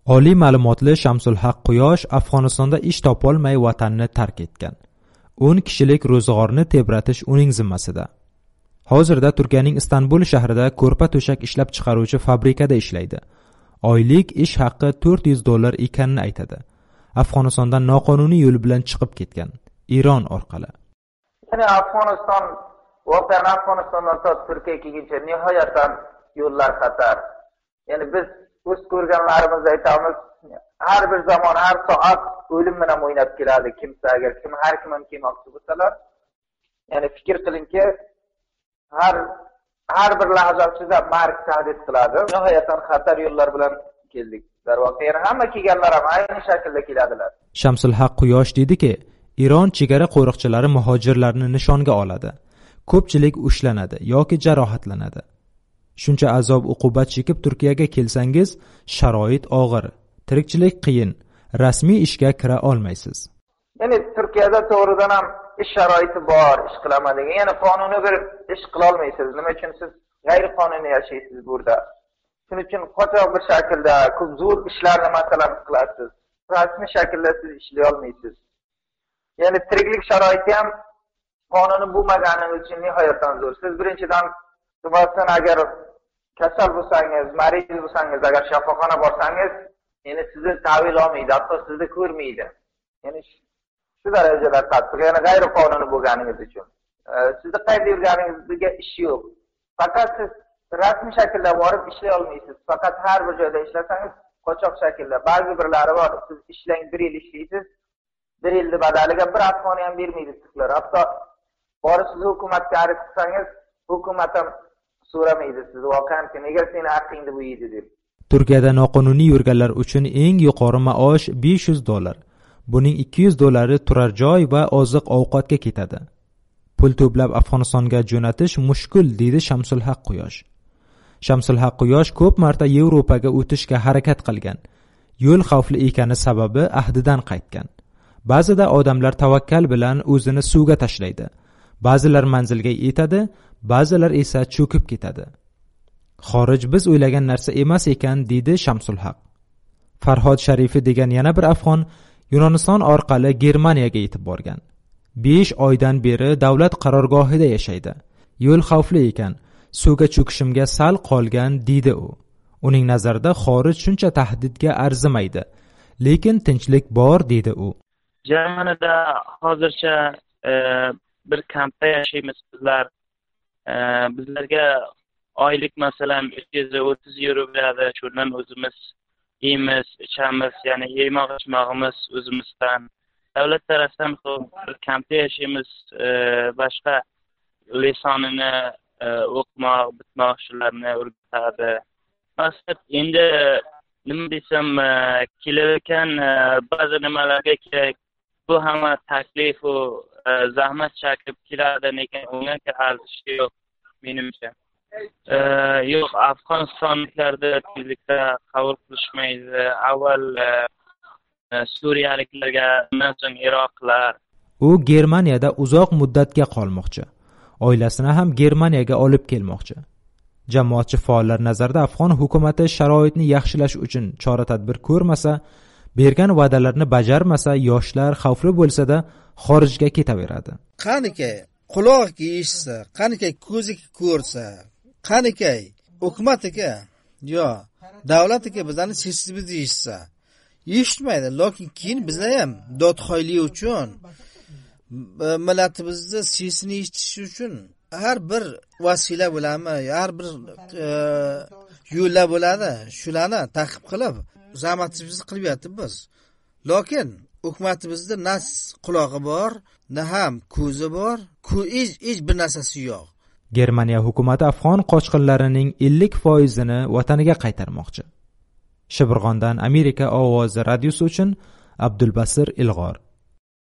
Oliy ma'lumotli Shamsulhaq Quyosh Afg'onistonda ish topolmay vatanni tark etgan. 10 kishilik ro'zg'orni tebratish uning zimmasida. Hozirda Turkiyaning Istanbul shahrida ko'rpa to'shak ishlab chiqaruvchi fabrikada ishlaydi. Oylik ish haqqi $400 ekanini aytadi. Afg'onistondan noqonuniy yo'l bilan chiqib ketgan. Eron orqali. Ya'ni Afg'onistondan to Turkiyaga kelguncha nihoyatdan yo'llar xatar. Ya'ni biz o'z ko'rganlarimiz aytamiz, har bir zamon, har soat o'lim bilan o'ynab keladi kimsa, agar har kim ham kelmoqchi bo'lsalar. Ya'ni fikr qilingki, har bir lahza ichida mark tahdid qiladi. Nihoyatdan xatar yo'llar bilan keldik. Darvoqe, yana hamma kelganlar ham ayni shaklda keladilar. Shamsulhaq Quyosh dediki, Eron chegara qo'riqchilari muhojirlarni nishonga oladi. Ko'pchilik ushlanadi yoki jarohatlanadi. Shuncha azob uqubat chekib Turkiyaga kelsangiz, sharoit og'ir, tirikchilik qiyin, rasmiy ishga kira olmaysiz. Ya'ni Turkiyada to'g'ridan ham ish sharoiti bor, ish qilaman degan. Ya'ni qonuniy bir ish qila olmaysiz. Nima uchun siz g'ayriqonuniy yashaysiz burada? Shuning uchun qochoq bir shaklda ko'p zo'r ishlarni masalan qilasiz. Rasmiy shaklda siz ishlay olmaysiz. Ya'ni tiriklik sharoiti ham qonuniy bo'lmagani uchun nihoyatdan zo'r. Siz birinchidan masalan agar kasal bo'lsangiz, mariz bo'lsangiz, agar shifoxona borsangiz, ya'ni sizni ta'vil olmaydi, hatto sizni ko'rmaydi. Ya'ni shu darajada qattiq, ya'ni g'ayriqonuniy bo'lganingiz uchun. Sizni qayerda yurganingizga ish yo'q. Faqat siz rasmiy shaklda borib ishlay olmaysiz. Faqat har bir joyda ishlasangiz, qochoq shaklda. Ba'zi birlari bor, siz ishlang 1 yil ishlaysiz, 1 yilni badaliga bir afg'oni ham bermaydi sizlar. Hatto borib siz hukumatga arz qilsangiz, hukumat ham so'ramaydi siz voqean nega seni haqqingni bu yedi deb. Turkiyada noqonuniy yurganlar uchun eng yuqori maosh $500. Buning $200 turar joy va oziq-ovqatga ketadi. Pul to'plab Afg'onistonga jo'natish mushkul, deydi Shamsulhaq Quyosh. Shamsulhaq Quyosh ko'p marta Yevropaga o'tishga harakat qilgan. Yo'l xavfli ekani sababi ahdidan qaytgan. Ba'zida odamlar tavakkal bilan o'zini suvga tashlaydi. Ba'zilar manzilga yetadi, ba'zilar esa cho'kib ketadi. Xorij biz o'ylagan narsa emas ekan, deydi Shamsulhaq. Farhod Sharifi degan yana bir afg'on Yunoniston orqali Germaniyaga yetib borgan. 5 oydan beri davlat qarorgohida yashaydi. Yo'l xavfli ekan, suvga cho'kishimga sal qolgan, deydi u. Uning nazarida xorij shuncha tahdidga arzimaydi, lekin tinchlik bor, deydi u. Germaniyada hozircha bir kampda yashaymiz bizlar. Bizlarga oylik masalan 330 euro beradi. Shundan o'zimiz yeymiz, ichamiz, ya'ni yemoq-ichmog'imiz o'zimizdan. Davlat tarafidan bir kampda yashaymiz, boshqa lisonini o'qimoq, bitmoq shularni o'rgatadi. Maqsad endi nima desam, kelayotgan ba'zi nimalarga kerak. Bu hamma taklif va zahmat chekib keladi, lekin unga arzishi yo'q menimcha. Yo'q, Afg'onistonliklarni tezlikda qabul qilishmaydi. Avval Suriyaliklarga, undan so'ng Iroqlar. U Germaniyada uzoq muddatga qolmoqchi. Oilasini ham Germaniyaga olib kelmoqchi. Jamoatchi faollar nazarida afg'on hukumatı sharoitni yaxshilash uchun chora-tadbir ko'rmasa, bergan va'dalarni bajarmasa, yoshlar xavfli bo'lsa-da xorijga ketaveradi. Qaniki quloqiga eshitsa, qaniki ko'ziga ko'rsa, qaniki hukumatiga yo davlatiga bizlarni sesimizni eshitsa, eshitmaydi. Lekin keyin bizlar ham dodxoylik uchun, millatimizni sesini eshitish uchun har bir vasila bo'lami, har bir yo'llar bo'ladi. Shularni taqib qilib, zahmatimizni qilyapmiz biz. Lekin hukumatimizda na qulog'i bor, na ham ko'zi bor, hech bir narsasi yo'q. Germaniya hukumati afg'on qochqinlarining 50%ni vataniga qaytarmoqchi. Shibirg'ondan Amerika ovozi radiosi uchun Abdulbasir Ilg'or.